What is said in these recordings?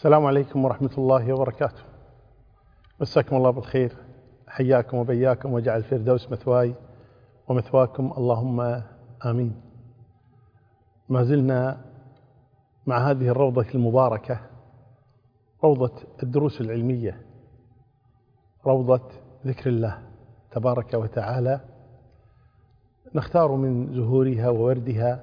السلام عليكم ورحمة الله وبركاته. مساكم الله بالخير، حياكم وبياكم وجعل الفردوس مثواي ومثواكم اللهم آمين. ما زلنا مع هذه الروضة المباركة، روضة الدروس العلمية، روضة ذكر الله تبارك وتعالى، نختار من زهورها ووردها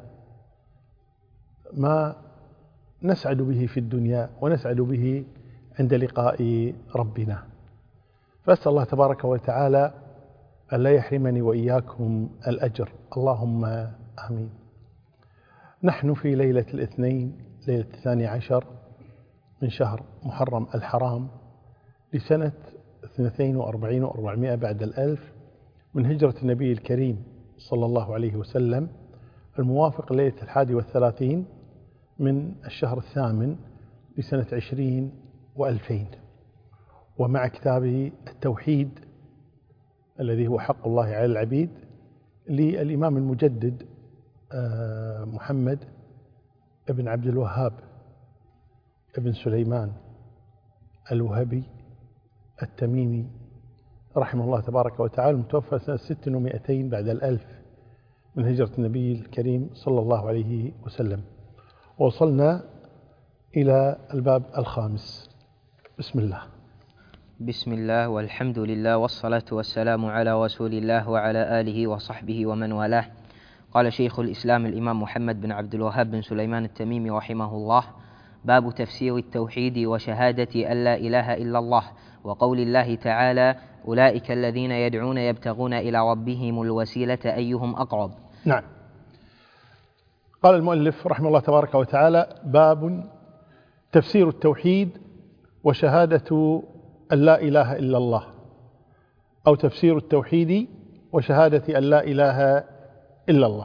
ما نسعد به في الدنيا ونسعد به عند لقاء ربنا. فأسأل الله تبارك وتعالى أن لا يحرمني وإياكم الأجر، اللهم آمين. نحن في ليلة الاثنين، ليلة 12 من شهر محرم الحرام لسنة 42 و400 بعد الألف من هجرة النبي الكريم صلى الله عليه وسلم، الموافق ليلة 31 من الشهر الثامن لسنة 20 و2000، ومع كتاب التوحيد الذي هو حق الله على العبيد للإمام المجدد محمد ابن عبد الوهاب ابن سليمان الوهبي التميمي رحمه الله تبارك وتعالى، المتوفى سنة 600 بعد الألف من هجرة النبي الكريم صلى الله عليه وسلم. وصلنا إلى الباب الخامس. بسم الله. بسم الله والحمد لله والصلاة والسلام على رسول الله وعلى آله وصحبه ومن والاه. قال شيخ الإسلام الإمام محمد بن عبد الوهاب بن سليمان التميمي رحمه الله: باب تفسير التوحيد وشهادة أن لا إله إلا الله، وقول الله تعالى: أولئك الذين يدعون يبتغون إلى ربهم الوسيلة أيهم أقرب. نعم. قال المؤلف رحمه الله تبارك وتعالى: باب تفسير التوحيد وشهادة أن لا إله إلا الله، أو تفسير التوحيد وشهادة أن لا إله إلا الله.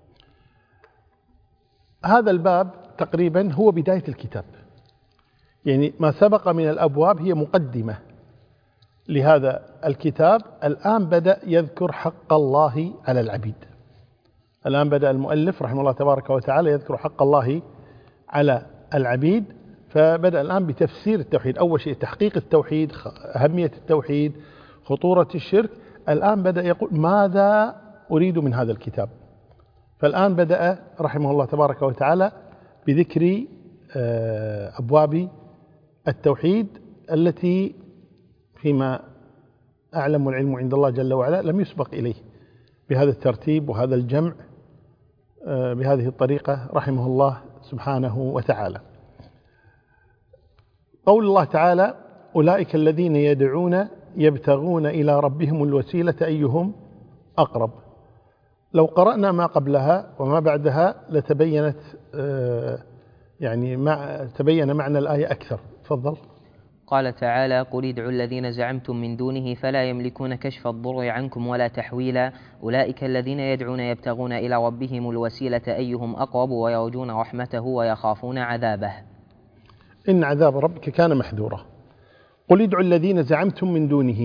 هذا الباب تقريبا هو بداية الكتاب، يعني ما سبق من الأبواب هي مقدمة لهذا الكتاب. الآن بدأ يذكر حق الله على العبيد. الآن بدأ المؤلف رحمه الله تبارك وتعالى يذكر حق الله على العبيد، فبدأ الآن بتفسير التوحيد. أول شيء تحقيق التوحيد، أهمية التوحيد، خطورة الشرك. الآن بدأ يقول ماذا أريد من هذا الكتاب. فالآن بدأ رحمه الله تبارك وتعالى بذكر أبواب التوحيد التي فيما أعلم العلم عند الله جل وعلا لم يسبق إليه بهذا الترتيب وهذا الجمع بهذه الطريقة رحمه الله سبحانه وتعالى. قول الله تعالى: أولئك الذين يدعون يبتغون إلى ربهم الوسيلة أيهم أقرب. لو قرأنا ما قبلها وما بعدها لتبينت تبين معنى الآية أكثر. تفضل. قال تعالى: قل ادعوا الذين زعمتم من دونه فلا يملكون كشف الضر عنكم ولا تحويلا، أولئك الذين يدعون يبتغون إلى ربهم الوسيلة أيهم أقرب ويرجون رحمته ويخافون عذابه. إن عذاب ربك كان محذورا. قل ادعوا الذين زعمتم من دونه.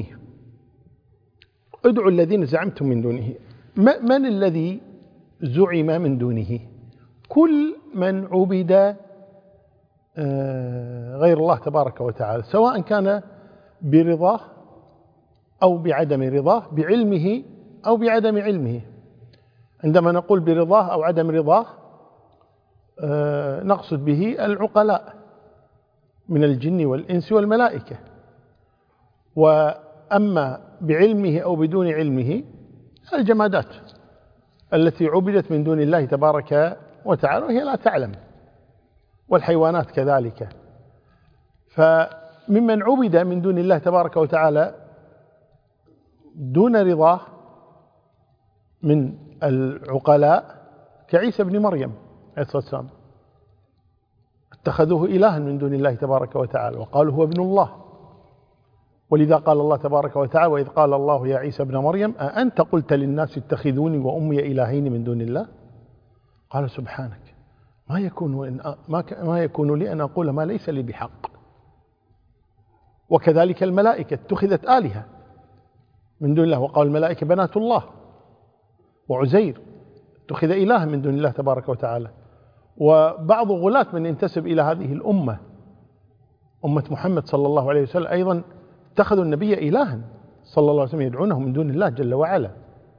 ادعوا الذين زعمتم من دونه. من الذي زعم من دونه؟ كل من عبد غير الله تبارك وتعالى، سواء كان برضاه أو بعدم رضاه، بعلمه أو بعدم علمه. عندما نقول برضاه أو عدم رضاه نقصد به العقلاء من الجن والإنس والملائكة. وأما بعلمه أو بدون علمه الجمادات التي عبدت من دون الله تبارك وتعالى وهي لا تعلم، والحيوانات كذلك. فممن عبد من دون الله تبارك وتعالى دون رضاه من العقلاء كعيسى بن مريم عليه الصلاة والسلام، اتخذوه إلها من دون الله تبارك وتعالى وقالوا هو ابن الله. ولذا قال الله تبارك وتعالى: وإذ قال الله يا عيسى ابن مريم أأنت قلت للناس اتخذوني وأمي إلهين من دون الله؟ قال سبحانك ما يكون لي أن أقول ما ليس لي بحق. وكذلك الملائكة اتخذت آلهة من دون الله، وقال الملائكة بنات الله. وعزير اتخذ إله من دون الله تبارك وتعالى. وبعض غلاة من ينتسب إلى هذه الأمة أمة محمد صلى الله عليه وسلم أيضا اتخذوا النبي إلها صلى الله عليه وسلم يدعونه من دون الله جل وعلا.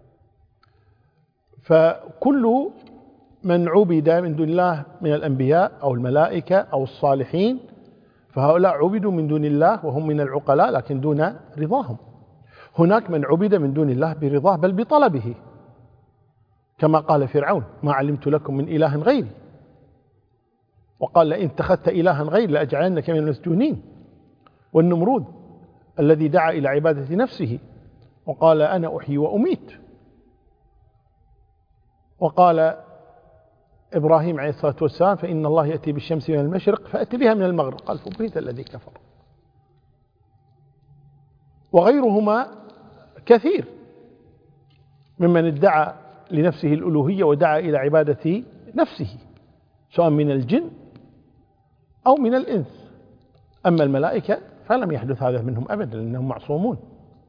فكل من عبد من دون الله من الأنبياء أو الملائكة أو الصالحين فهؤلاء عبدوا من دون الله وهم من العقلاء لكن دون رضاهم. هناك من عبد من دون الله برضاه بل بطلبه، كما قال فرعون: ما علمت لكم من إله غيري، وقال: لئن اتخذت إلها غيري لأجعلنك من المسجونين. والنمرود الذي دعا إلى عبادة نفسه وقال: أنا أحيي وأميت. وقال إبراهيم عليه الصلاة والسلام: فإن الله يأتي بالشمس من المشرق فأتي بها من المغرب، قال: فبهت الذي كفر. وغيرهما كثير ممن ادعى لنفسه الألوهية ودعا إلى عبادة نفسه سواء من الجن أو من الإنس. أما الملائكة فلم يحدث هذا منهم أبدا لأنهم معصومون.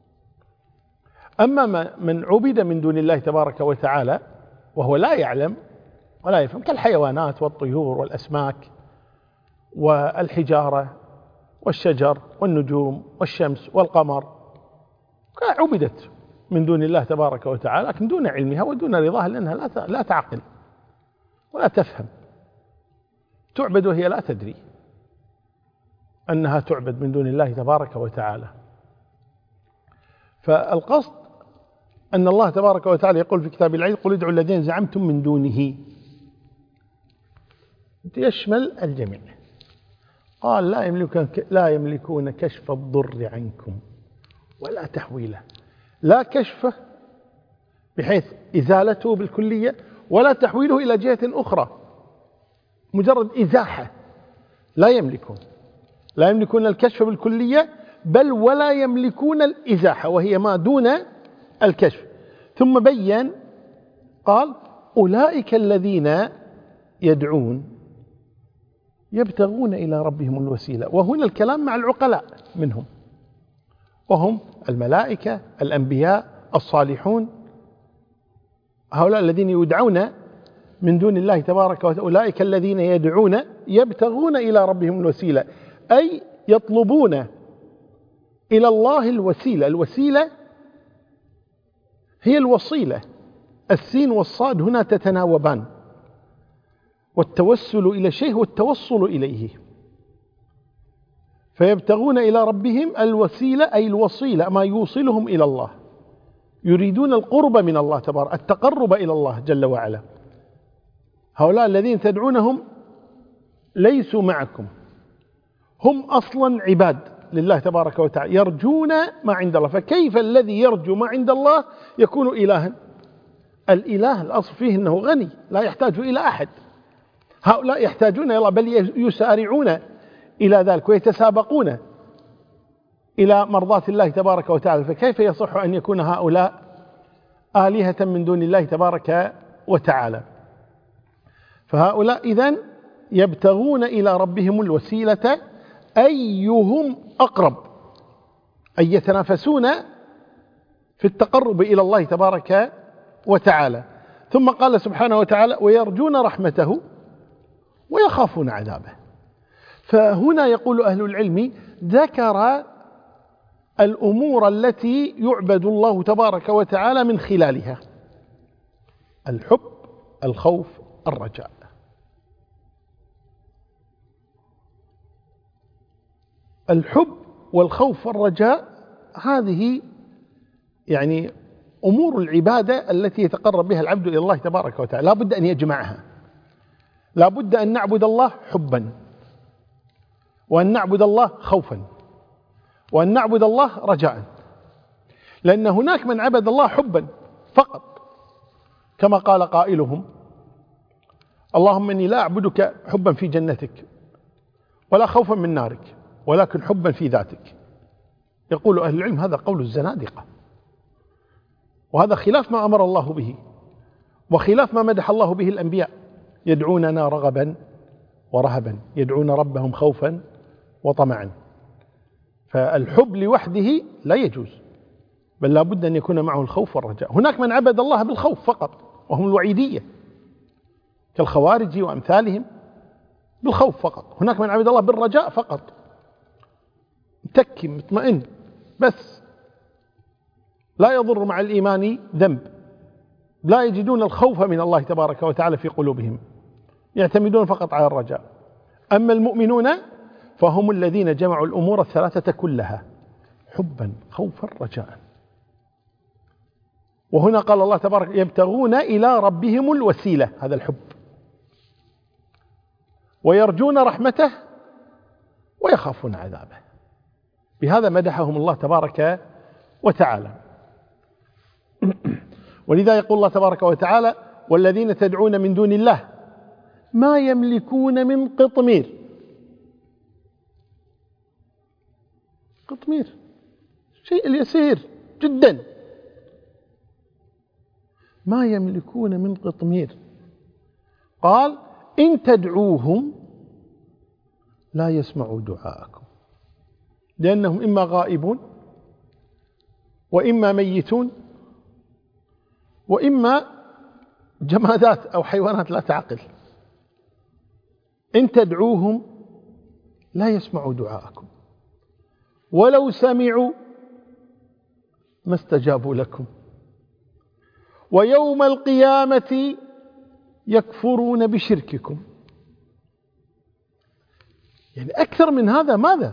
أما من عبد من دون الله تبارك وتعالى وهو لا يعلم ولا يفهم كالحيوانات والطيور والأسماك والحجارة والشجر والنجوم والشمس والقمر، عبدت من دون الله تبارك وتعالى لكن دون علمها ودون رضاها لأنها لا تعقل ولا تفهم، تعبد وهي لا تدري أنها تعبد من دون الله تبارك وتعالى. فالقصد أن الله تبارك وتعالى يقول في كتاب العزيز: قل ادعوا الذين زعمتم من دونه، يشمل الجميع. قال: لا يملكون كشف الضر عنكم ولا تحويله، لا كشفه بحيث إزالته بالكلية ولا تحويله إلى جهة أخرى، مجرد إزاحة. لا يملكون الكشف بالكلية بل ولا يملكون الإزاحة وهي ما دون الكشف. ثم بين قال: أولئك الذين يدعون يبتغون إلى ربهم الوسيلة. وهنا الكلام مع العقلاء منهم وهم الملائكة، الأنبياء، الصالحون، هؤلاء الذين يدعون من دون الله تبارك وتعالى. أولئك الذين يدعون يبتغون إلى ربهم الوسيلة، أي يطلبون إلى الله الوسيلة. الوسيلة هي الوصيلة، السين والصاد هنا تتناوبان، والتوسل إلى شيء هو التوصل إليه. فيبتغون إلى ربهم الوسيلة أي الوصيلة، ما يوصلهم إلى الله، يريدون القرب من الله تبارك، التقرب إلى الله جل وعلا. هؤلاء الذين تدعونهم ليسوا معكم، هم أصلا عباد لله تبارك وتعالى، يرجون ما عند الله. فكيف الذي يرجو ما عند الله يكون إلها؟ الإله الأصل فيه أنه غني لا يحتاج إلى أحد. هؤلاء يحتاجون إلى الله بل يسارعون إلى ذلك ويتسابقون إلى مرضاة الله تبارك وتعالى. فكيف يصح أن يكون هؤلاء آلهة من دون الله تبارك وتعالى؟ فهؤلاء إذن يبتغون إلى ربهم الوسيلة أيهم أقرب، أي يتنافسون في التقرب إلى الله تبارك وتعالى. ثم قال سبحانه وتعالى: ويرجون رحمته ويخافون عذابه. فهنا يقول أهل العلم ذكر الأمور التي يعبد الله تبارك وتعالى من خلالها: الحب، الخوف، الرجاء. الحب والخوف والرجاء هذه يعني أمور العبادة التي يتقرب بها العبد إلى الله تبارك وتعالى، لا بد أن يجمعها. لا بد أن نعبد الله حبا، وأن نعبد الله خوفا، وأن نعبد الله رجاء. لأن هناك من عبد الله حبا فقط كما قال قائلهم: اللهم إني لا أعبدك حبا في جنتك ولا خوفا من نارك ولكن حبا في ذاتك. يقول أهل العلم هذا قول الزنادقة، وهذا خلاف ما أمر الله به وخلاف ما مدح الله به الأنبياء: يدعوننا رغبا ورهبا، يدعون ربهم خوفا وطمعا. فالحب لوحده لا يجوز، بل لا بد أن يكون معه الخوف والرجاء. هناك من عبد الله بالخوف فقط وهم الوعيدية كالخوارج وأمثالهم، بالخوف فقط. هناك من عبد الله بالرجاء فقط متكي مطمئن، بس لا يضر مع الإيمان ذنب، لا يجدون الخوف من الله تبارك وتعالى في قلوبهم، يعتمدون فقط على الرجاء. أما المؤمنون فهم الذين جمعوا الأمور الثلاثة كلها: حبا، خوفا، رجاء. وهنا قال الله تبارك: يبتغون إلى ربهم الوسيلة، هذا الحب، ويرجون رحمته ويخافون عذابه. بهذا مدحهم الله تبارك وتعالى. ولذا يقول الله تبارك وتعالى: والذين تدعون من دون الله ما يملكون من قطمير. قطمير شيء يسير جدا، ما يملكون من قطمير. قال: إن تدعوهم لا يسمعوا دعاءكم، لأنهم إما غائبون، وإما ميتون، وإما جمادات أو حيوانات لا تعقل. إن تدعوهم لا يسمعوا دعاءكم، ولو سمعوا ما استجابوا لكم، ويوم القيامة يكفرون بشرككم. يعني أكثر من هذا ماذا؟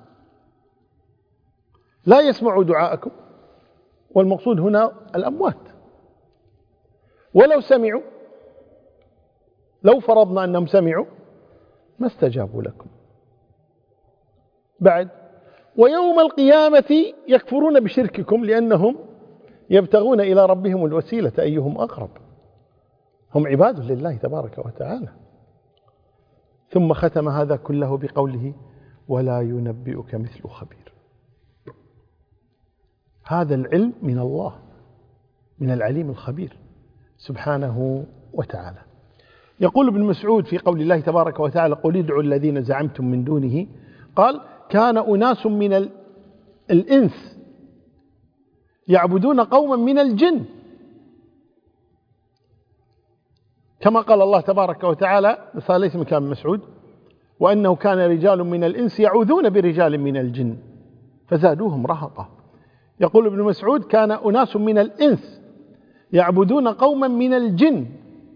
لا يسمعوا دعاءكم، والمقصود هنا الأموات. ولو سمعوا، لو فرضنا أنهم سمعوا ما استجابوا لكم. بعد: ويوم القيامة يكفرون بشرككم، لأنهم يبتغون إلى ربهم الوسيلة أيهم أقرب. هم عباد لله تبارك وتعالى. ثم ختم هذا كله بقوله: ولا ينبئك مثل خبير. هذا العلم من الله، من العليم الخبير سبحانه وتعالى. يقول ابن مسعود في قول الله تبارك وتعالى: قل ادعوا الذين زعمتم من دونه، قال: كان أناس من الإنس يعبدون قوما من الجن، كما قال الله تبارك وتعالى، بس ليس من كلام مسعود: وأنه كان رجال من الإنس يعوذون برجال من الجن فزادوهم رهقا. يقول ابن مسعود: كان أناس من الإنس يعبدون قوما من الجن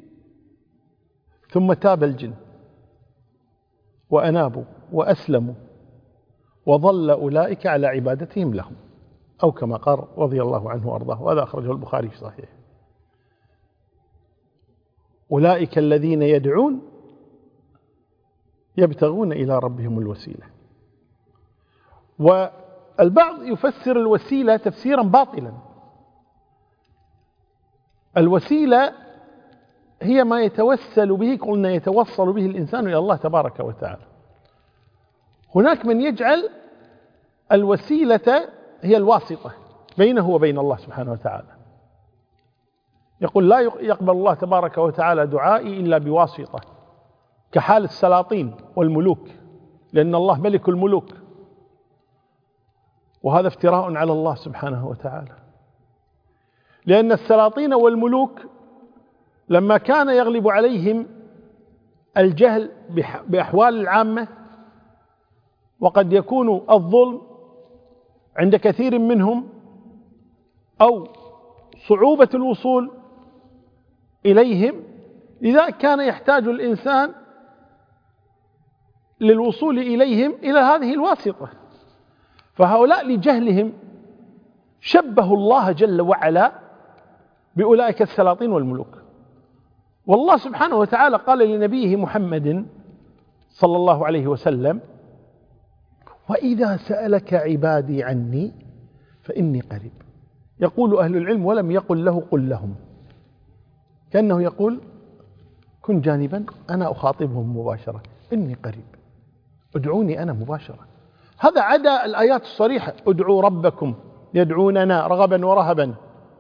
ثم تاب الجن وأنابوا وأسلموا وظل أولئك على عبادتهم لهم، أو كما قال رضي الله عنه وأرضاه، وهذا أخرجه البخاري في صحيح. أولئك الذين يدعون يبتغون إلى ربهم الوسيلة. والبعض يفسر الوسيلة تفسيرا باطلا. الوسيلة هي ما يتوسل به، قلنا يتوصل به الإنسان إلى الله تبارك وتعالى. هناك من يجعل الوسيلة هي الواسطة بينه وبين الله سبحانه وتعالى، يقول: لا يقبل الله تبارك وتعالى دعائي إلا بواسطة، كحال السلاطين والملوك، لأن الله ملك الملوك، وهذا افتراء على الله سبحانه وتعالى. لأن السلاطين والملوك لما كان يغلب عليهم الجهل بأحوال العامة، وقد يكون الظلم عند كثير منهم، أو صعوبة الوصول إليهم، لذا كان يحتاج الإنسان للوصول إليهم إلى هذه الواسطة. فهؤلاء لجهلهم شبهوا الله جل وعلا بأولئك السلاطين والملوك. والله سبحانه وتعالى قال لنبيه محمد صلى الله عليه وسلم: وإذا سألك عبادي عني فإني قريب. يقول أهل العلم: ولم يقل له قل لهم، كأنه يقول: كن جانبا أنا أخاطبهم مباشرة، إني قريب، ادعوني أنا مباشرة. هذا عدا الآيات الصريحة: ادعوا ربكم يدعوننا رغبا ورهبا،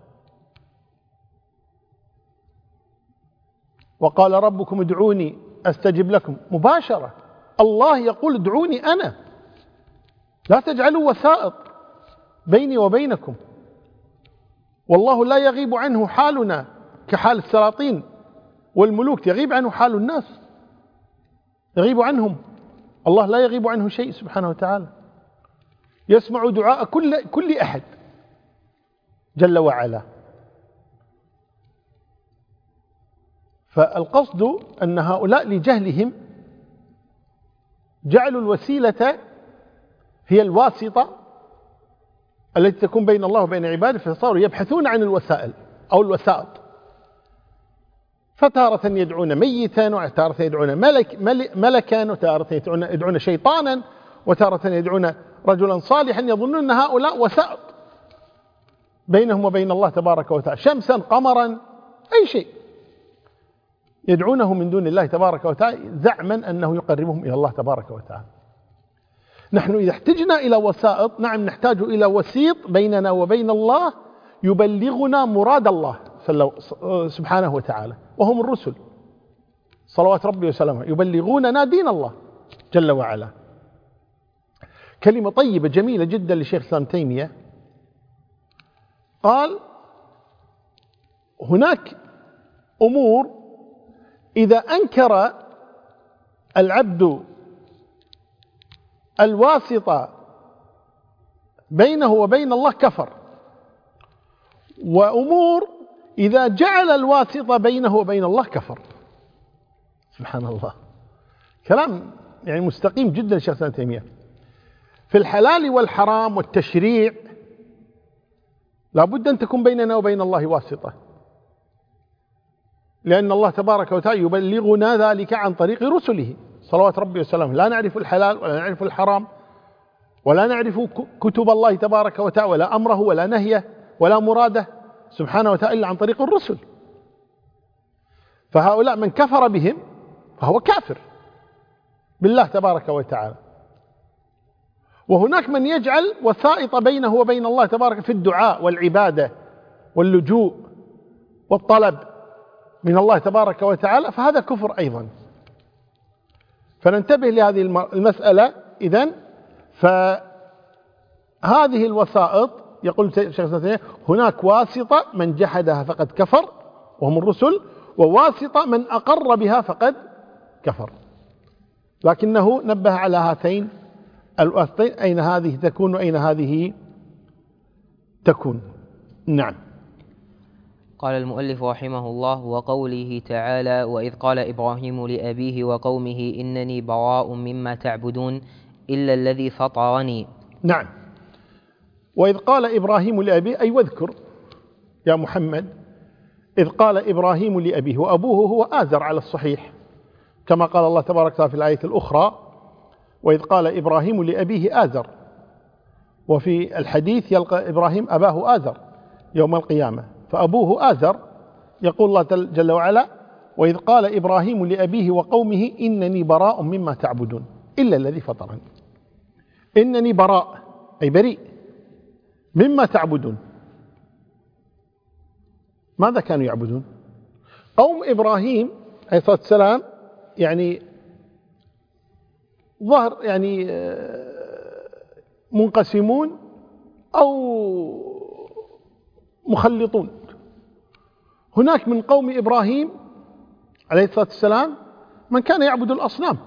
وقال ربكم ادعوني أستجب لكم، مباشرة. الله يقول: ادعوني أنا، لا تجعلوا وسائط بيني وبينكم. والله لا يغيب عنه حالنا كحال السلاطين والملوك، يغيب عنه حال الناس، يغيب عنهم. الله لا يغيب عنه شيء سبحانه وتعالى. يسمع دعاء كل أحد جل وعلا. فالقصد أن هؤلاء لجهلهم جعلوا الوسيلة هي الواسطة التي تكون بين الله وبين عباده، فصاروا يبحثون عن الوسائل أو الوسائط، فتارة يدعون ميتا، وتارة يدعون ملكا، وتارة يدعون شيطانا، وتارة يدعون رجلا صالحا، يظنون أن هؤلاء وسائط بينهم وبين الله تبارك وتعالى، شمسا قمرا أي شيء يدعونه من دون الله تبارك وتعالى زعما أنه يقربهم إلى الله تبارك وتعالى. نحن إذا احتجنا إلى وسائط، نعم نحتاج إلى وسيط بيننا وبين الله يبلغنا مراد الله سبحانه وتعالى، وهم الرسل صلوات ربي وسلامه، يبلغوننا دين الله جل وعلا. كلمة طيبة جميلة جدا لشيخ الإسلام تيمية، قال هناك أمور إذا أنكر العبد الواسطة بينه وبين الله كفر، وأمور إذا جعل الواسطة بينه وبين الله كفر. سبحان الله، كلام يعني مستقيم جدا الشيخ الإسلام تيمية. في الحلال والحرام والتشريع لابد أن تكون بيننا وبين الله واسطة، لأن الله تبارك وتعالى يبلغنا ذلك عن طريق رسله صلوات ربي وسلامه. لا نعرف الحلال ولا نعرف الحرام ولا نعرف كتب الله تبارك وتعالى ولا أمره ولا نهيه ولا مراده سبحانه وتعالى إلا عن طريق الرسل. فهؤلاء من كفر بهم فهو كافر بالله تبارك وتعالى. وهناك من يجعل وسائط بينه وبين الله تبارك في الدعاء والعبادة واللجوء والطلب من الله تبارك وتعالى، فهذا كفر أيضا. فننتبه لهذه المسألة. إذن فهذه الوسائط يقول الشيخ الإسلام هناك واسطة من جحدها فقد كفر وهم الرسل، وواسطة من أقر بها فقد كفر. لكنه نبه على هاتين الواسطين، أين هذه تكون وأين هذه تكون. نعم. قال المؤلف رحمه الله: وقوله تعالى: وإذ قال إبراهيم لأبيه وقومه إنني براء مما تعبدون إلا الذي فطرني. نعم. وإذ قال إبراهيم لأبيه، أي واذكر يا محمد إذ قال إبراهيم لأبيه، وأبوه هو آزر على الصحيح كما قال الله تبارك وتعالى في الآية الأخرى: وإذ قال إبراهيم لأبيه آزر. وفي الحديث يلقى إبراهيم أباه آزر يوم القيامة، فأبوه آزر. يقول الله جل وعلا: وإذ قال إبراهيم لأبيه وقومه إنني براء مما تعبدون إلا الذي فطرني. إنني براء أي بريء مما تعبدون. ماذا كانوا يعبدون؟ قوم إبراهيم عليه الصلاة والسلام يعني ظهر يعني منقسمون أو مخلطون. هناك من قوم إبراهيم عليه الصلاة والسلام من كان يعبد الأصنام.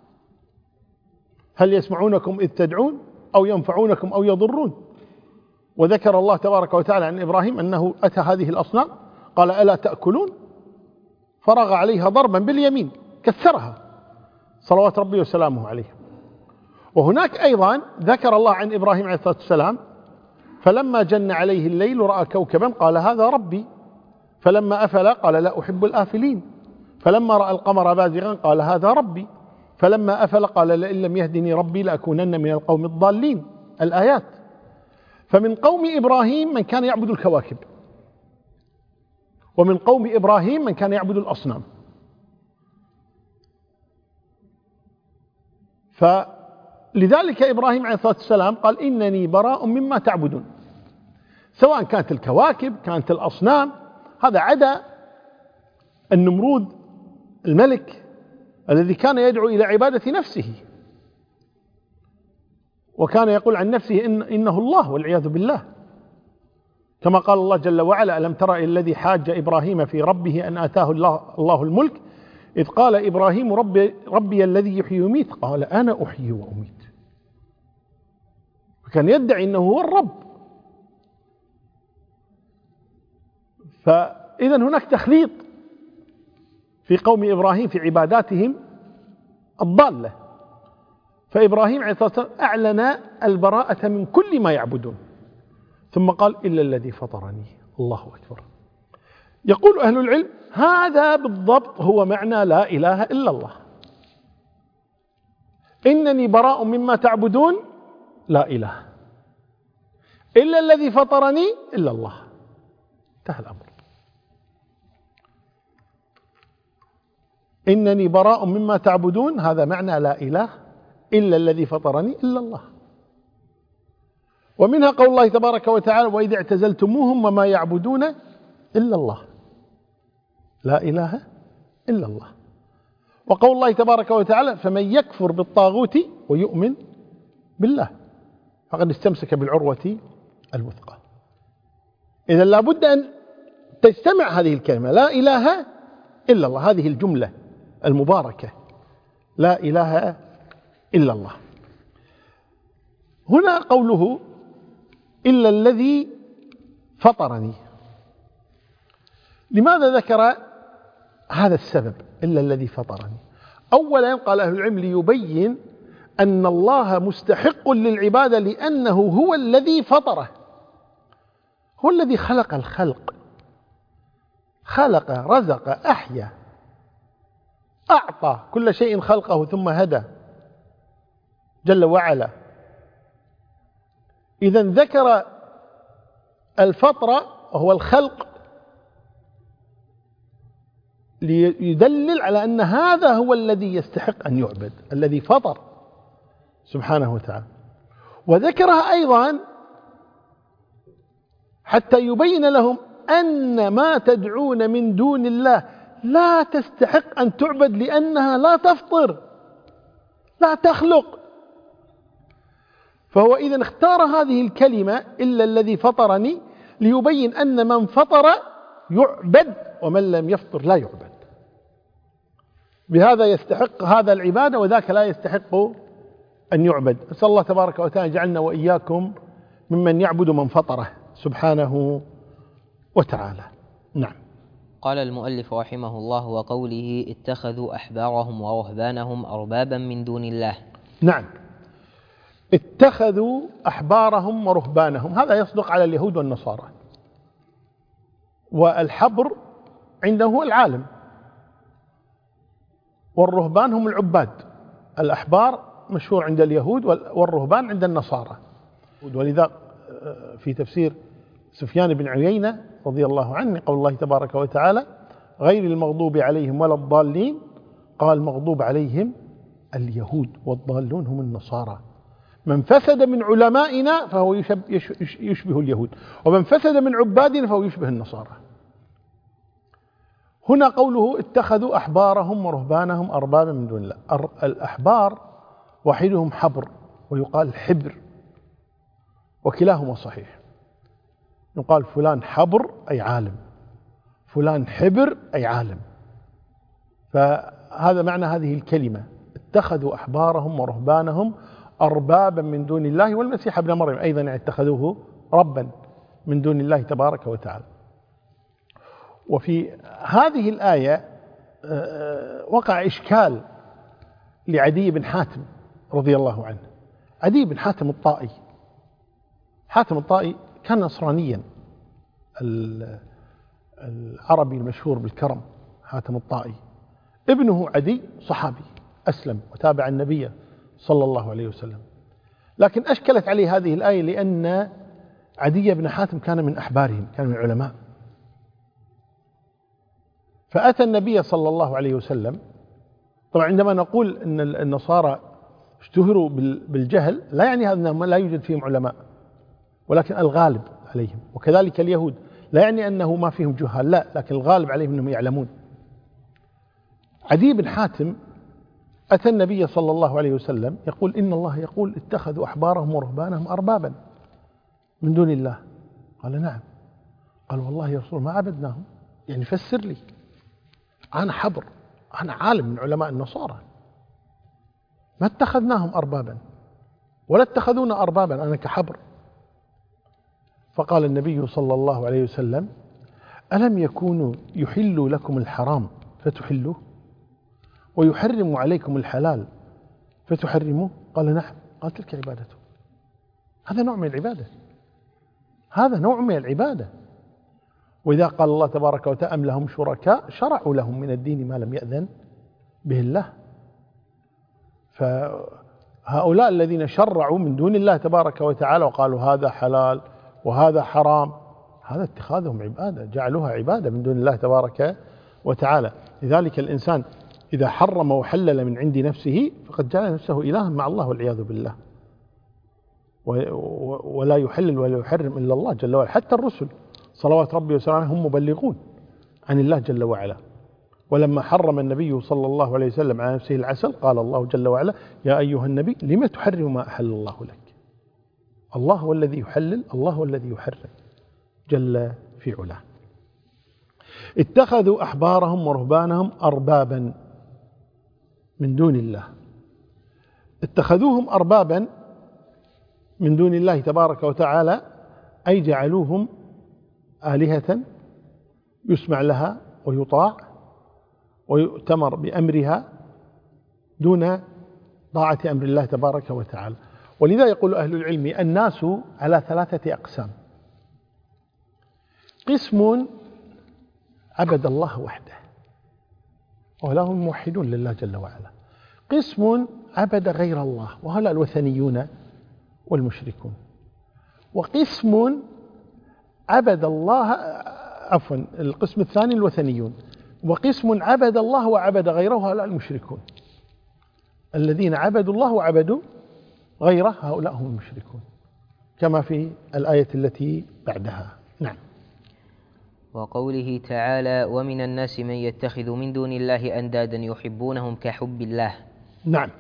هل يسمعونكم إذ تدعون أو ينفعونكم أو يضرون؟ وذكر الله تبارك وتعالى عن إبراهيم أنه أتى هذه الأصنام قال: ألا تأكلون؟ فرغ عليها ضربا باليمين كسرها صلوات ربي وسلامه عليه. وهناك أيضا ذكر الله عن إبراهيم عليه الصلاة والسلام: فلما جن عليه الليل رأى كوكبا قال هذا ربي، فلما أفل قال لا أحب الآفلين، فلما رأى القمر بازغا قال هذا ربي، فلما أفل قال لئن لم يهدني ربي لأكونن من القوم الضالين. الآيات. فمن قوم إبراهيم من كان يعبد الكواكب، ومن قوم إبراهيم من كان يعبد الأصنام. فلذلك إبراهيم عليه الصلاة والسلام قال: إنني براء مما تعبدون، سواء كانت الكواكب كانت الأصنام. هذا عدا النمرود الملك الذي كان يدعو إلى عبادة نفسه، وكان يقول عن نفسه إنه الله والعياذ بالله، كما قال الله جل وعلا: ألم تر إلى الذي حاج إبراهيم في ربه أن آتاه الله الملك إذ قال إبراهيم ربي الذي يحيي ويميت قال أنا أحيي وأميت. فكان يدعي أنه هو الرب. فإذا هناك تخليط في قوم إبراهيم في عباداتهم الضالة. فإبراهيم عليه الصلاة والسلام أعلن البراءة من كل ما يعبدون، ثم قال إلا الذي فطرني. الله أكبر. يقول أهل العلم هذا بالضبط هو معنى لا إله إلا الله. إنني براء مما تعبدون لا إله إلا الذي فطرني إلا الله. انتهى الأمر. إنني براء مما تعبدون هذا معنى لا إله إلا الذي فطرني إلا الله. ومنها قول الله تبارك وتعالى وإذ اعتزلتموهم وما يعبدون إلا الله. لا إله إلا الله. وقول الله تبارك وتعالى فمن يكفر بالطاغوت ويؤمن بالله فقد استمسك بالعروة الوثقى. إذا لابد أن تجتمع هذه الكلمة لا إله إلا الله، هذه الجملة المباركة لا إله إلا الله. هنا قوله إلا الذي فطرني، لماذا ذكر هذا السبب إلا الذي فطرني؟ أولا قال أهل العلم ليبين أن الله مستحق للعبادة لأنه هو الذي فطره، هو الذي خلق الخلق، خلق رزق أحيا أعطى كل شيء خلقه ثم هدى جل وعلا. إذا ذكر الفطرة وهو الخلق ليدلل على أن هذا هو الذي يستحق أن يعبد، الذي فطر سبحانه وتعالى. وذكرها أيضا حتى يبين لهم أن ما تدعون من دون الله لا تستحق أن تعبد لأنها لا تفطر لا تخلق. فهو إذن اختار هذه الكلمة إلا الذي فطرني ليبين أن من فطر يعبد ومن لم يفطر لا يعبد. بهذا يستحق هذا العبادة وذاك لا يستحق أن يعبد. أسأل الله تبارك وتعالى جعلنا وإياكم ممن يعبد من فطره سبحانه وتعالى. نعم. قال المؤلف رحمه الله وقوله اتخذوا أحبارهم ورهبانهم أربابا من دون الله. نعم، اتخذوا أحبارهم ورهبانهم، هذا يصدق على اليهود والنصارى. والحبر عنده هو العالم، والرهبان هم العباد. الأحبار مشهور عند اليهود والرهبان عند النصارى. ولذا في تفسير سفيان بن عيينة رضي الله عنه قول الله تبارك وتعالى غير المغضوب عليهم ولا الضالين، قال المغضوب عليهم اليهود والضالون هم النصارى. من فسد من علمائنا فهو يشبه اليهود، ومن فسد من عبادنا فهو يشبه النصارى. هنا قوله اتخذوا أحبارهم ورهبانهم أربابا من دون الله. الأحبار واحدهم حبر ويقال حبر، وكلاهما صحيح. يقال فلان حبر أي عالم، فلان حبر أي عالم. فهذا معنى هذه الكلمة اتخذوا أحبارهم ورهبانهم أربابا من دون الله، والمسيح ابن مريم أيضا اتخذوه ربا من دون الله تبارك وتعالى. وفي هذه الآية وقع إشكال لعدي بن حاتم رضي الله عنه. عدي بن حاتم الطائي، حاتم الطائي كان نصرانيا، العربي المشهور بالكرم حاتم الطائي. ابنه عدي صحابي أسلم وتابع النبي صلى الله عليه وسلم، لكن أشكلت عليه هذه الآية لأن عدي بن حاتم كان من أحبارهم، كان من العلماء. فأتى النبي صلى الله عليه وسلم. طبعا عندما نقول أن النصارى اشتهروا بالجهل لا يعني هذا أنهم لا يوجد فيهم علماء، ولكن الغالب عليهم. وكذلك اليهود لا يعني أنه ما فيهم جهال، لا، لكن الغالب عليهم أنهم يعلمون. عدي بن حاتم أتى النبي صلى الله عليه وسلم يقول إن الله يقول اتخذوا أحبارهم ورهبانهم أربابا من دون الله. قال نعم. قال والله يا رسول ما عبدناهم، يعني فسر لي، أنا حبر، أنا عالم من علماء النصارى، ما اتخذناهم أربابا. ولا اتخذونا أربابا، أنا كحبر. فقال النبي صلى الله عليه وسلم: ألم يكونوا يحلوا لكم الحرام فتحلوه ويحرم عليكم الحلال فتحرموه؟ قال: نعم. قال: تلك عبادته. هذا نوع من العبادة، هذا نوع من العبادة. وإذا قال الله تبارك وتعالى: أم لهم شركاء شرعوا لهم من الدين ما لم يأذن به الله. فهؤلاء الذين شرعوا من دون الله تبارك وتعالى وقالوا هذا حلال وهذا حرام، هذا اتخاذهم عبادة، جعلوها عبادة من دون الله تبارك وتعالى. لذلك الإنسان إذا حرم وحلل من عند نفسه فقد جعل نفسه إلها مع الله والعياذ بالله، ولا يحلل ولا يحرم إلا الله جل وعلا. حتى الرسل صلوات ربي وسلامه هم مبلغون عن الله جل وعلا. ولما حرم النبي صلى الله عليه وسلم على نفسه العسل قال الله جل وعلا: يا أيها النبي لم تحرم ما أحل الله لك. الله هو الذي يحلل، الله هو الذي يحرم جل في علاه. اتخذوا أحبارهم ورهبانهم أربابا من دون الله. اتخذوهم أربابا من دون الله تبارك وتعالى أي جعلوهم آلهة يسمع لها ويطاع ويؤتمر بأمرها دون طاعة أمر الله تبارك وتعالى. ولذا يقول أهل العلم: الناس على 3 أقسام. قسم عبد الله وحده وهؤلاء هم موحدون لله جل وعلا. قسم عبد غير الله وهؤلاء الوثنيون والمشركون. وقسم عبد الله، عفوا القسم الثاني الوثنيون. وقسم عبد الله وعبد غيره وهؤلاء المشركون. الذين عبدوا الله وعبدوا غيره هؤلاء هم المشركون، كما في الآية التي بعدها. نعم. وقوله تعالى: ومن الناس من يتخذ من دون الله أندادا يحبونهم كحب الله. نعم.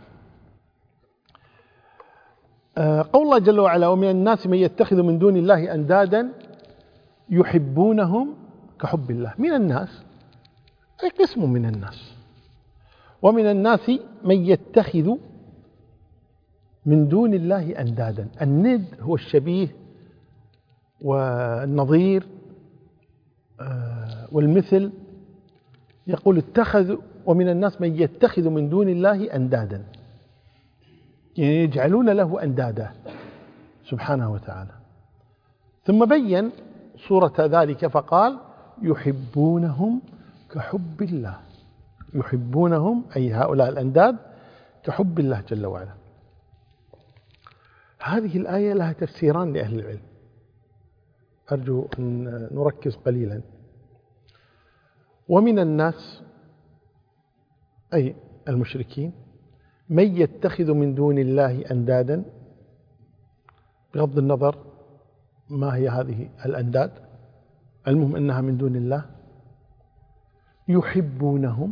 قول الله جل وعلا: ومن الناس من يتخذ من دون الله أندادا يحبونهم كحب الله. من الناس أي قسم من الناس. ومن الناس من يتخذ من دون الله أندادا. الند هو الشبيه والنظير والمثل. يقول اتخذ، ومن الناس من يتخذ من دون الله أندادا، يعني يجعلون له أندادا سبحانه وتعالى. ثم بين صورة ذلك فقال: يحبونهم كحب الله. يحبونهم أي هؤلاء الأنداد كحب الله جل وعلا. هذه الآية لها تفسيران لأهل العلم، أرجو أن نركز قليلا. ومن الناس أي المشركين من يتخذ من دون الله أندادا، بغض النظر ما هي هذه الأنداد، المهم أنها من دون الله. يحبونهم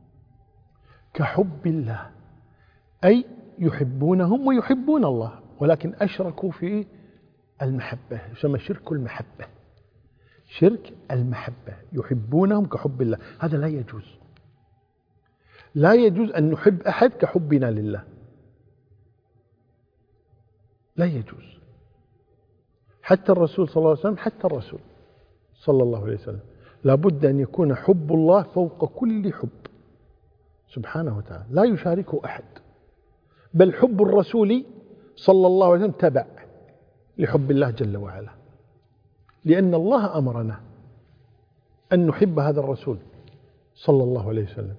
كحب الله أي يحبونهم ويحبون الله، ولكن أشركوا في المحبة، يسمى شرك المحبة. شرك المحبة، يحبونهم كحب الله. هذا لا يجوز. لا يجوز أن نحب أحد كحبنا لله، لا يجوز. حتى الرسول صلى الله عليه وسلم، حتى الرسول صلى الله عليه وسلم لابد أن يكون حب الله فوق كل حب سبحانه وتعالى، لا يشاركه أحد. بل حب الرسول صلى الله عليه وسلم تبع لحب الله جل وعلا، لأن الله أمرنا أن نحب هذا الرسول صلى الله عليه وسلم.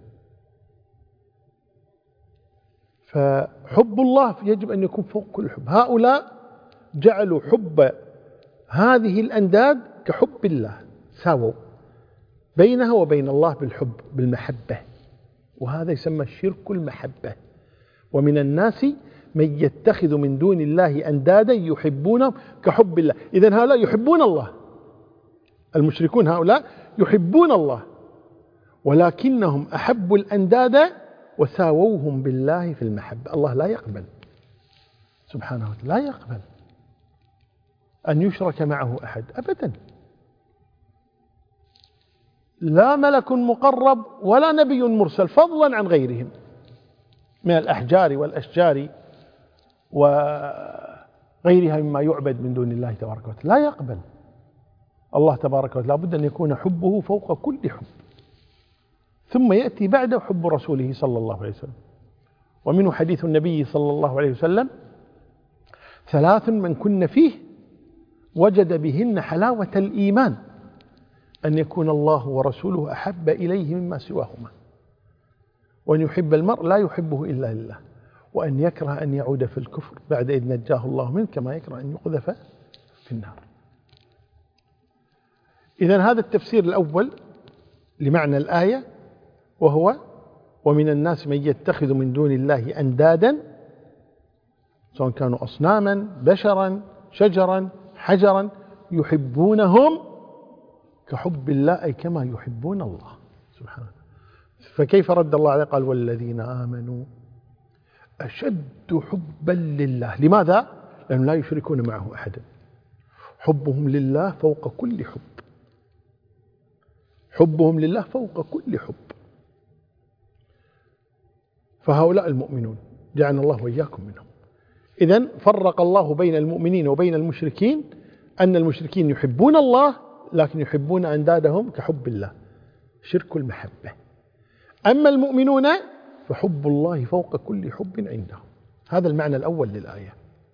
فحب الله يجب أن يكون فوق كل حب. هؤلاء جعلوا حب هذه الأنداد كحب الله، ساووا بينها وبين الله بالحب بالمحبة، وهذا يسمى شرك المحبة. ومن الناس من يتخذ من دون الله أندادا يحبونهم كحب الله. إذن هؤلاء يحبون الله، المشركون هؤلاء يحبون الله، ولكنهم أحبوا الأنداد وساووهم بالله في المحبة. الله لا يقبل سبحانه وتعالى، لا يقبل أن يشرك معه أحد أبدا، لا ملك مقرب ولا نبي مرسل، فضلا عن غيرهم من الأحجار والأشجار وغيرها مما يعبد من دون الله تبارك وتعالى، لا يقبل الله تبارك وتعالى، لابد أن يكون حبه فوق كل حب. ثم يأتي بعده حب رسوله صلى الله عليه وسلم. ومنه حديث النبي صلى الله عليه وسلم: 3 من كن فيه وجد بهن حلاوة الإيمان: أن يكون الله ورسوله أحب إليه مما سواهما، وأن يحب المرء لا يحبه إلا لله، وأن يكره أن يعود في الكفر بعد إذ نجاه الله منه، كما يكره أن يقذف في النار. إذن هذا التفسير الأول لمعنى الآية، وهو: ومن الناس من يتخذ من دون الله أندادا، سواء كانوا أصناما، بشرا، شجرا، حجرا، يحبونهم كحب الله، أي كما يحبون الله سبحانه. فكيف رد الله عليه؟ قال: والذين آمنوا أشد حبا لله. لماذا؟ لأنهم لا يشركون معه أحدا. حبهم لله فوق كل حب، حبهم لله فوق كل حب. فهؤلاء المؤمنون جعلنا الله وإياكم منهم. إذن فرق الله بين المؤمنين وبين المشركين، أن المشركين يحبون الله لكن يحبون أندادهم كحب الله، شرك المحبة. أما المؤمنون فحب الله فوق كل حب عندهم. هذا المعنى الأول للآية.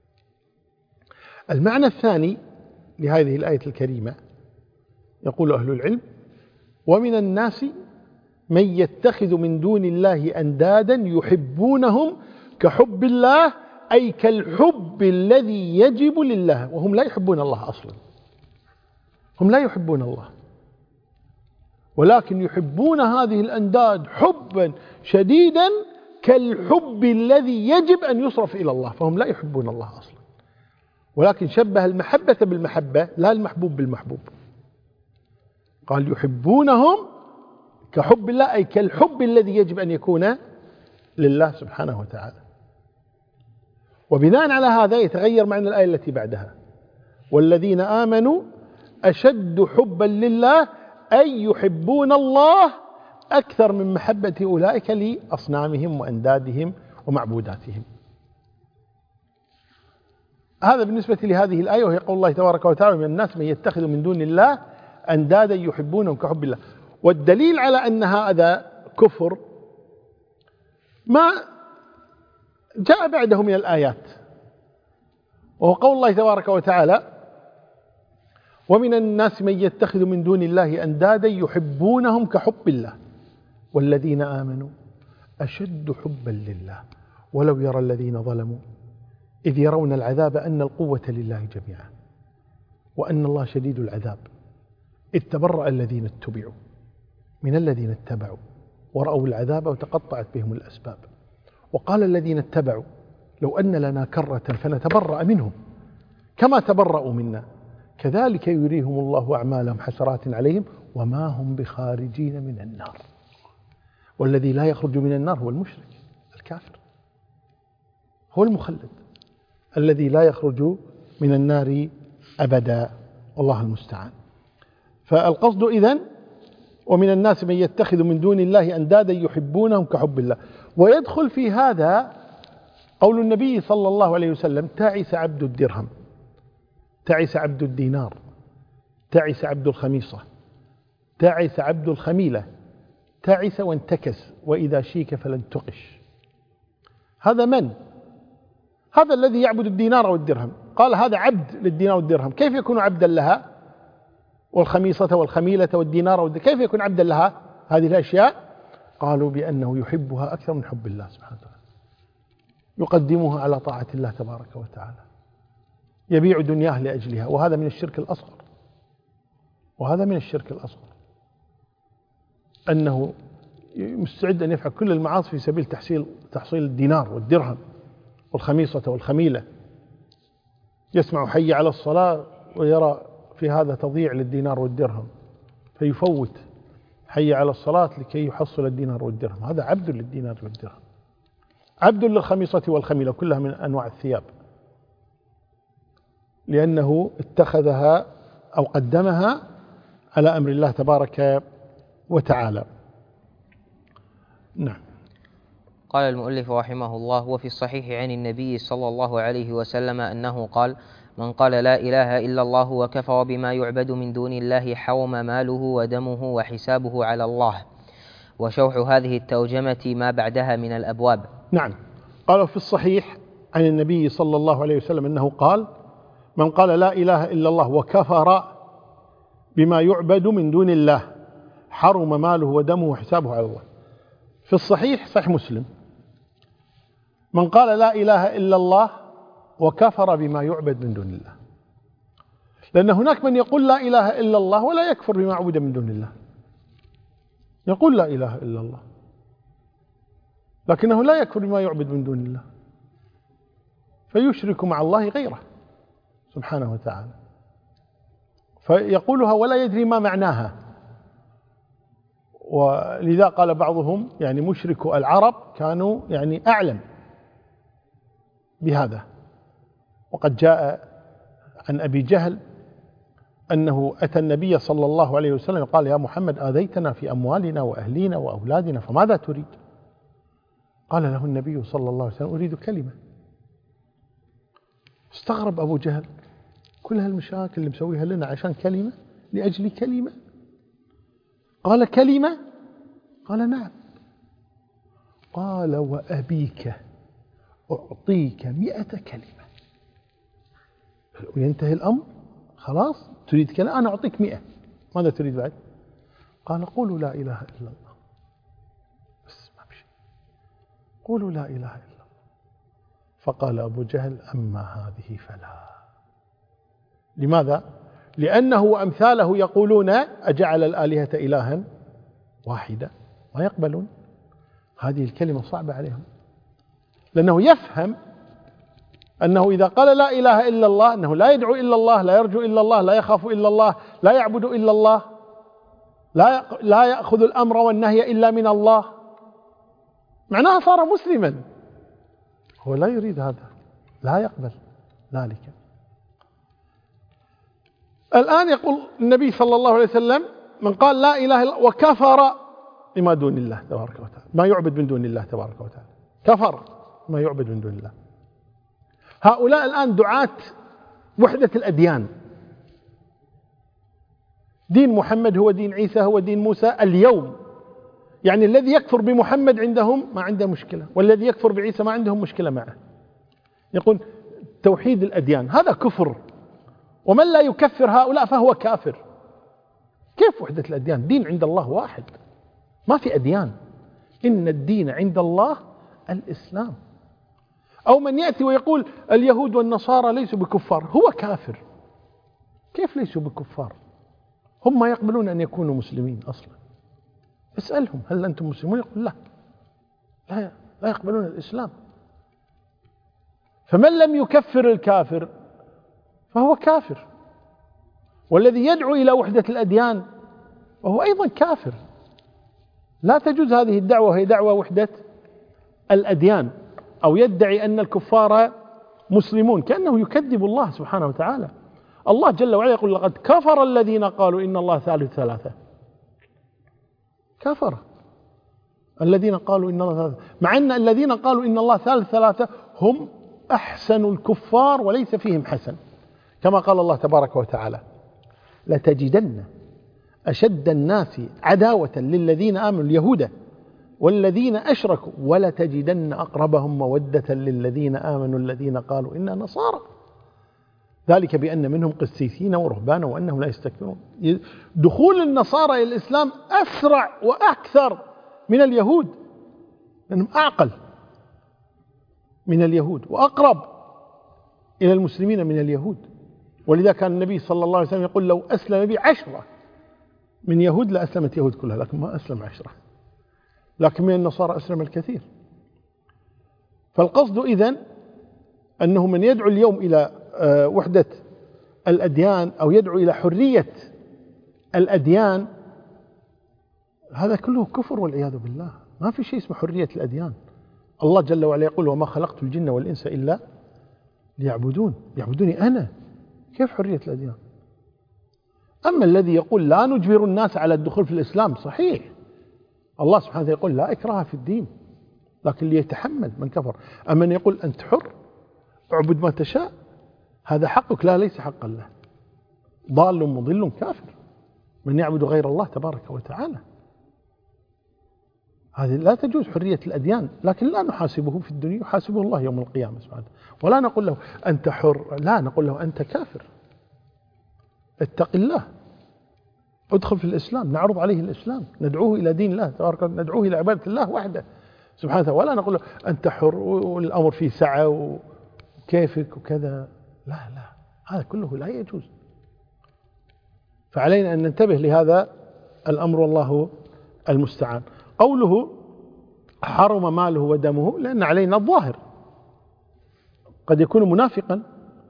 المعنى الثاني لهذه الآية الكريمة، يقول أهل العلم: ومن الناس من يتخذ من دون الله أندادا يحبونهم كحب الله، أي كالحب الذي يجب لله، وهم لا يحبون الله أصلا، هم لا يحبون الله، ولكن يحبون هذه الأنداد حبا شديدا كالحب الذي يجب أن يصرف إلى الله، فهم لا يحبون الله أصلا، ولكن شبه المحبة بالمحبة لا المحبوب بالمحبوب. قال: يحبونهم كحب الله، أي كالحب الذي يجب أن يكون لله سبحانه وتعالى. وبناء على هذا يتغير معنى الآية التي بعدها: والذين آمنوا أشد حبا لله، أي يحبون الله أكثر من محبة أولئك لأصنامهم وأندادهم ومعبوداتهم. هذا بالنسبة لهذه الآية، وهي قول الله تبارك وتعالى: من الناس من يتخذ من دون الله أندادا يحبونهم كحب الله. والدليل على أن هذا كفر ما جاء بعده من الآيات، وهو قول الله تبارك وتعالى: ومن الناس من يتخذ من دون الله أندادا يحبونهم كحب الله والذين آمنوا أشد حبا لله ولو يرى الذين ظلموا إذ يرون العذاب أن القوة لله جميعا وأن الله شديد العذاب إذ تبرأ الذين اتبعوا من الذين اتبعوا ورأوا العذاب وتقطعت بهم الأسباب وقال الذين اتبعوا لو أن لنا كرة فنتبرأ منهم كما تبرأوا منا كذلك يريهم الله أعمالهم حسرات عليهم وما هم بخارجين من النار. والذي لا يخرج من النار هو المشرك الكافر، هو المخلد الذي لا يخرج من النار أبدا، والله المستعان. فالقصد إذن ومن الناس من يتخذ من دون الله أندادا يحبونهم كحب الله. ويدخل في هذا قول النبي صلى الله عليه وسلم: تعس عبد الدرهم، تعس عبد الدينار، تعس عبد الخميصة، تعس عبد الخميلة، تعس وانتكس وإذا شيك فلن تقش. هذا من؟ هذا الذي يعبد الدينار والدرهم. قال هذا عبد للدينار والدرهم، كيف يكون عبدا لها؟ والخميصة والخميلة والدينار والدرهم كيف يكون عبدا لها هذه الأشياء؟ قالوا بأنه يحبها أكثر من حب الله سبحانه وتعالى، يقدمها على طاعة الله تبارك وتعالى، يبيع دنياه لأجلها. وهذا من الشرك الأصغر، وهذا من الشرك الأصغر، أنه مستعد أن يفعل كل المعاصي في سبيل تحصيل الدينار والدرهم والخميصة والخميلة. يسمع حي على الصلاة ويرى في هذا تضييع للدينار والدرهم فيفوت حي على الصلاة لكي يحصل الدينار والدرهم. هذا عبد للدينار والدرهم، عبد للخميصة والخميلة، كلها من أنواع الثياب، لأنه اتخذها أو قدمها على أمر الله تبارك وتعالى. نعم. قال المؤلف رحمه الله: وفي الصحيح عن النبي صلى الله عليه وسلم أنه قال: من قال لا إله إلا الله وكفر بما يعبد من دون الله حرم ماله ودمه وحسابه على الله. وشوح هذه الترجمة ما بعدها من الأبواب. نعم، قال في الصحيح عن النبي صلى الله عليه وسلم أنه قال: من قال لا إله إلا الله وكفر بما يعبد من دون الله حرم ماله ودمه وحسابه على الله. في الصحيح صحيح مسلم: من قال لا إله إلا الله وكفر بما يعبد من دون الله. لأن هناك من يقول لا إله إلا الله ولا يكفر بما عبد من دون الله، يقول لا إله إلا الله لكنه لا يكفر بما يعبد من دون الله، فيشرك مع الله غيره سبحانه وتعالى، فيقولها ولا يدري ما معناها. ولذا قال بعضهم يعني مشركو العرب كانوا يعني أعلم بهذا. وقد جاء عن أبي جهل أنه أتى النبي صلى الله عليه وسلم قال: يا محمد آذيتنا في أموالنا وأهلينا وأولادنا فماذا تريد؟ قال له النبي صلى الله عليه وسلم: أريد كلمة. استغرب أبو جهل، كل هالمشاكل اللي مسويها لنا عشان كلمة، لأجل كلمة؟ قال: كلمة؟ قال: نعم. قال: وأبيك أعطيك 100 كلمة. وينتهي الأمر، خلاص تريد كلمة، أنا أعطيك 100، ماذا تريد بعد؟ قال: قولوا لا إله إلا الله، بس ما بشيء، قولوا لا إله إلا الله. فقال أبو جهل: أما هذه فلا. لماذا؟ لأنه وأمثاله يقولون: أجعل الآلهة إلها واحدة، ما يقبلون هذه الكلمة، صعبة عليهم، لأنه يفهم أنه إذا قال لا إله إلا الله أنه لا يدعو إلا الله، لا يرجو إلا الله، لا يخاف إلا الله، لا يعبد إلا الله، لا يأخذ الأمر والنهي إلا من الله، معناها صار مسلما. هو لا يريد هذا، لا يقبل ذلك. الآن يقول النبي صلى الله عليه وسلم: من قال لا إله إلا الله وكفر بما دون الله تبارك وتعالى، ما يعبد من دون الله تبارك وتعالى، كفر ما يعبد من دون الله. هؤلاء الآن دعاة وحدة الأديان، دين محمد هو دين عيسى هو دين موسى اليوم. يعني الذي يكفر بمحمد عندهم ما عنده مشكلة، والذي يكفر بعيسى ما عندهم مشكلة معه. يقول توحيد الأديان هذا كفر، ومن لا يكفر هؤلاء فهو كافر. كيف وحدة الأديان؟ دين عند الله واحد، ما في أديان، إن الدين عند الله الإسلام. أو من يأتي ويقول اليهود والنصارى ليسوا بكفار، هو كافر. كيف ليسوا بكفار؟ هم ما يقبلون أن يكونوا مسلمين أصلا. اسألهم: هل أنتم مسلمون؟ يقول لا يقبلون الإسلام. فمن لم يكفر الكافر فهو كافر، والذي يدعو إلى وحدة الأديان وهو أيضا كافر. لا تجوز هذه الدعوة، وهي دعوة وحدة الأديان، أو يدعي أن الكفار مسلمون، كأنه يكذب الله سبحانه وتعالى. الله جل وعلا يقول: لقد كفر الذين قالوا إن الله ثالث ثلاثة. كفر الذين قالوا إن الله ثالث، مع أن الذين قالوا إن الله ثالث ثلاثة هم أحسن الكفار وليس فيهم حسن، كما قال الله تبارك وتعالى: لتجدن أشد الناس عداوة للذين آمنوا اليهود والذين أشركوا ولتجدن أقربهم مودة للذين آمنوا الذين قالوا إنا نصارى، ذلك بأن منهم قسيسين ورهبانا وأنهم لا يستكبرون. دخول النصارى إلى الإسلام أسرع وأكثر من اليهود، لأنهم أعقل من اليهود وأقرب إلى المسلمين من اليهود. ولذا كان النبي صلى الله عليه وسلم يقول: لو أسلم بي 10 من يهود لأسلمت يهود كلها، لكن ما أسلم 10، لكن من النصارى أسلم الكثير. فالقصد إذن أنه من يدعو اليوم إلى وحدة الأديان أو يدعو إلى حرية الأديان، هذا كله كفر والعياذ بالله. ما في شيء اسمه حرية الأديان. الله جل وعلا يقول: وما خلقت الجن والإنس إلا ليعبدون، يعبدوني أنا. كيف حرية الأديان؟ أما الذي يقول لا نجبر الناس على الدخول في الإسلام، صحيح الله سبحانه وتعالى يقول: لا إكراه في الدين لكن ليتحمل من كفر. أما أن يقول أنت حر اعبد ما تشاء، هذا حقك، لا ليس حق الله. ضال مضل كافر من يعبد غير الله تبارك وتعالى. هذه لا تجوز حرية الأديان، لكن لا نحاسبه في الدنيا، يحاسبه الله يوم القيامة سبحانه. ولا نقول له أنت حر، لا، نقول له أنت كافر، اتق الله، ادخل في الإسلام، نعرض عليه الإسلام، ندعوه إلى دين الله تبارك وتعالى، ندعوه إلى عبادة الله وحده سبحانه وتعالى. ولا نقول له أنت حر والأمر فيه سعة وكيفك وكذا، لا لا، هذا كله لا يجوز. فعلينا أن ننتبه لهذا الأمر، والله المستعان. قوله حرم ماله ودمه، لأن علينا الظاهر، قد يكون منافقا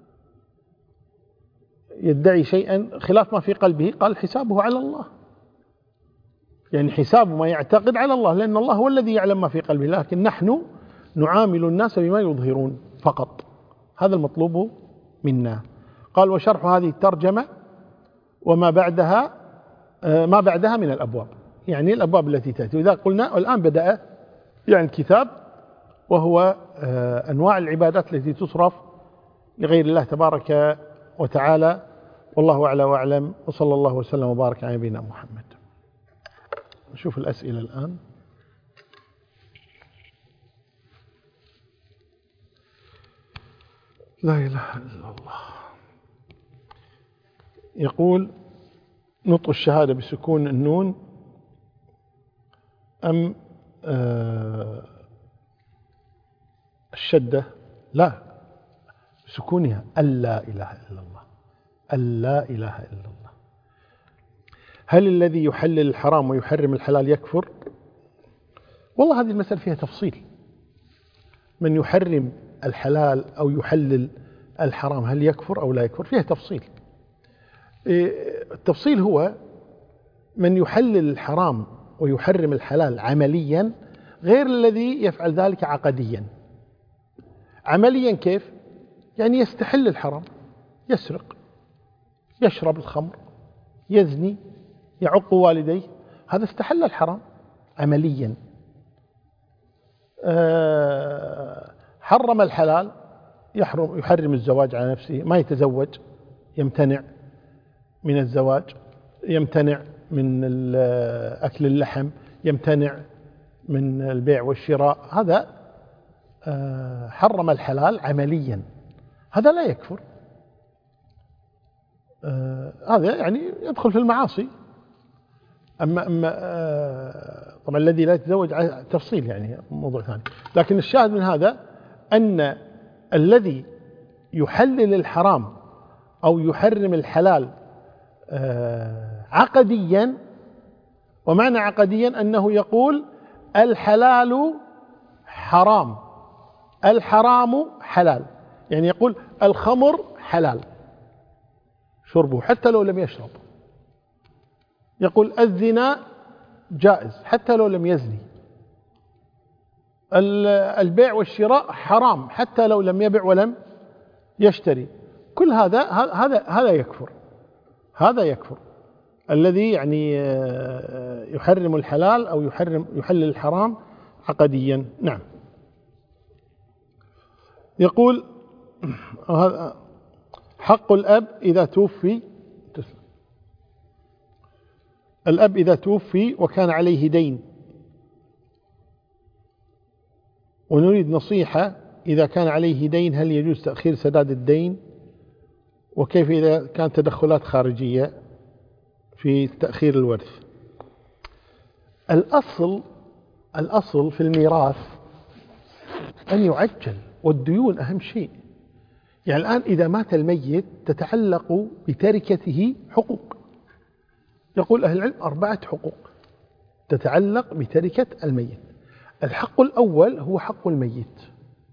يدعي شيئا خلاف ما في قلبه، قال حسابه على الله، يعني حسابه ما يعتقد على الله، لأن الله هو الذي يعلم ما في قلبه، لكن نحن نعامل الناس بما يظهرون فقط، هذا المطلوب منا. قال وشرح هذه الترجمة وما بعدها ما بعدها من الأبواب، يعني الأبواب التي تأتي. وإذا قلنا الآن بدأ يعني الكتاب، وهو أنواع العبادات التي تصرف لغير الله تبارك وتعالى، والله أعلى وأعلم، وصلى الله وسلم وبارك على نبينا محمد. نشوف الأسئلة الآن. لا إله إلا الله. يقول نطق الشهادة بسكون النون أم الشدة؟ لا، بسكونها، ألا إله إلا الله، ألا إله إلا الله. هل الذي يحلل الحرام ويحرم الحلال يكفر؟ والله هذه المسألة فيها تفصيل، من يحرم الحلال أو يحلل الحرام هل يكفر أو لا يكفر، فيها تفصيل. التفصيل هو من يحلل الحرام ويحرم الحلال عمليا غير الذي يفعل ذلك عقديا. عمليا كيف؟ يعني يستحل الحرام، يسرق، يشرب الخمر، يزني، يعق والديه، هذا استحل الحرام عمليا. حرم الحلال، يحرم الزواج على نفسه، ما يتزوج، يمتنع من الزواج، يمتنع من أكل اللحم، يمتنع من البيع والشراء، هذا حرم الحلال عمليا، هذا لا يكفر. هذا يعني يدخل في المعاصي. أما طبعا الذي لا يتزوج على تفصيل، يعني موضوع ثاني. لكن الشاهد من هذا أن الذي يحلل الحرام أو يحرم الحلال عقديا، ومعنى عقديا أنه يقول الحلال حرام، الحرام حلال، يعني يقول الخمر حلال شربه حتى لو لم يشرب، يقول الزنا جائز حتى لو لم يزني، البيع والشراء حرام حتى لو لم يبع ولم يشتري. كل هذا يكفر، هذا يكفر. الذي يعني يحرم الحلال أو يحلل الحرام عقديا. نعم. يقول حق الأب إذا توفي، الأب إذا توفي وكان عليه دين، ونريد نصيحة إذا كان عليه دين هل يجوز تأخير سداد الدين؟ وكيف إذا كانت تدخلات خارجية في تأخير الورث؟ الأصل في الميراث أن يعجل، والديون أهم شيء. يعني الآن إذا مات الميت تتعلق بتركته حقوق، يقول أهل العلم 4 حقوق تتعلق بتركة الميت. الحق الأول هو حق الميت،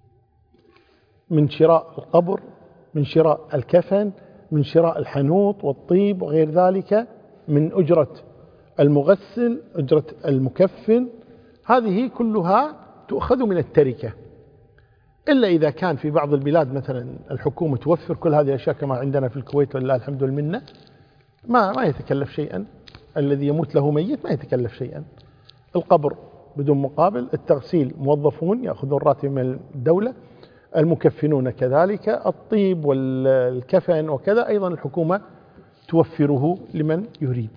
من شراء القبر، من شراء الكفن، من شراء الحنوط والطيب وغير ذلك، من أجرة المغسل، أجرة المكفن، هذه كلها تؤخذ من التركة. إلا إذا كان في بعض البلاد مثلا الحكومة توفر كل هذه الأشياء كما عندنا في الكويت ولله الحمد والمنة، ما يتكلف شيئا، الذي يموت له ميت ما يتكلف شيئا. القبر بدون مقابل، التغسيل موظفون يأخذون راتب من الدولة، المكفنون كذلك، الطيب والكفن وكذا أيضا الحكومة توفره لمن يريد.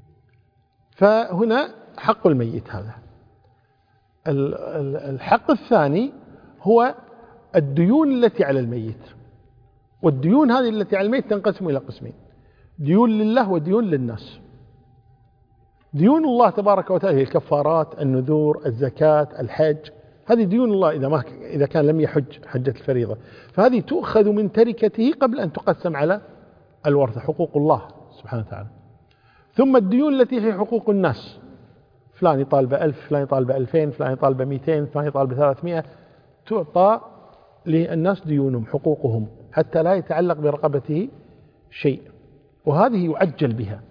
فهنا حق الميت هذا. الحق الثاني هو الديون التي على الميت، والديون هذه التي على الميت تنقسم إلى قسمين: ديون لله وديون للناس. ديون الله تبارك وتعالى هي الكفارات، النذور، الزكاة، الحج، هذه ديون الله إذا كان لم يحج حجة الفريضة، فهذه تؤخذ من تركته قبل أن تقسم على الورثة، حقوق الله سبحانه وتعالى. ثم الديون التي هي حقوق الناس، فلان يطالب 1000، فلان يطالب 2000، فلان يطالب 200، فلان يطالب 300، تعطى للناس ديونهم حقوقهم حتى لا يتعلق برقبته شيء، وهذه يعجل بها.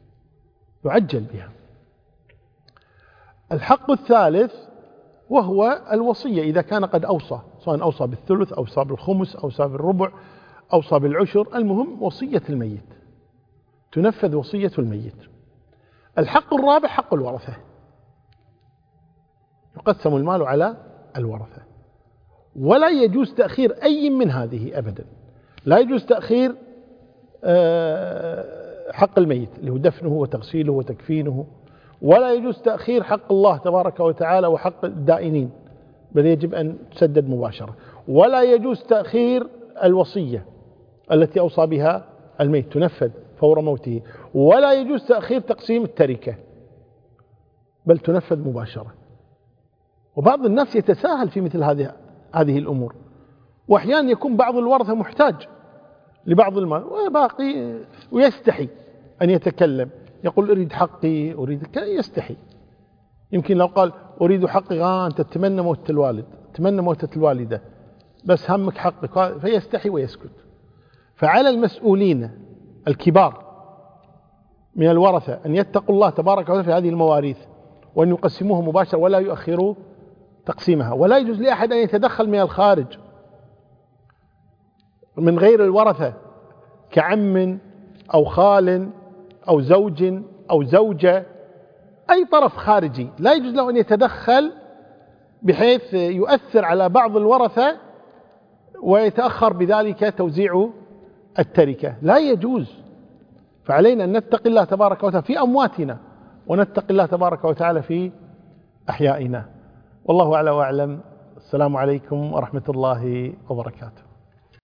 الحق الثالث وهو الوصية، إذا كان قد أوصى، سواء أوصى بالثلث، أوصى بالخمس، أوصى بالربع، أوصى بالعشر، المهم وصية الميت، تنفذ وصية الميت. الحق الرابع حق الورثة، يقسم المال على الورثة، ولا يجوز تأخير أي من هذه أبدا. لا يجوز تأخير حق الميت اللي هو دفنه وتغسيله وتكفينه، ولا يجوز تأخير حق الله تبارك وتعالى وحق الدائنين، بل يجب أن تسدد مباشرة. ولا يجوز تأخير الوصية التي أوصى بها الميت، تنفذ فور موته. ولا يجوز تأخير تقسيم التركة، بل تنفذ مباشرة. وبعض الناس يتساهل في مثل هذه الأمور، وأحيانا يكون بعض الورثة محتاج لبعض المال وباقي ويستحي أن يتكلم، يقول أريد حقي، أريد يستحي. يمكن لو قال أريد حقي، أنت تتمنى موتة الوالد، تتمنى موتة الوالدة، بس همك حقك، فيستحي ويسكت. فعلى المسؤولين الكبار من الورثة أن يتقوا الله تبارك وتعالى في هذه المواريث، وأن يقسموها مباشرة ولا يؤخروا تقسيمها. ولا يجوز لأحد أن يتدخل من الخارج من غير الورثة كعم أو خال أو زوج أو زوجة، أي طرف خارجي لا يجوز له أن يتدخل بحيث يؤثر على بعض الورثة ويتأخر بذلك توزيع التركة، لا يجوز. فعلينا أن نتقي الله تبارك وتعالى في أمواتنا، ونتقي الله تبارك وتعالى في أحيائنا. والله أعلى وأعلم. السلام عليكم ورحمة الله وبركاته.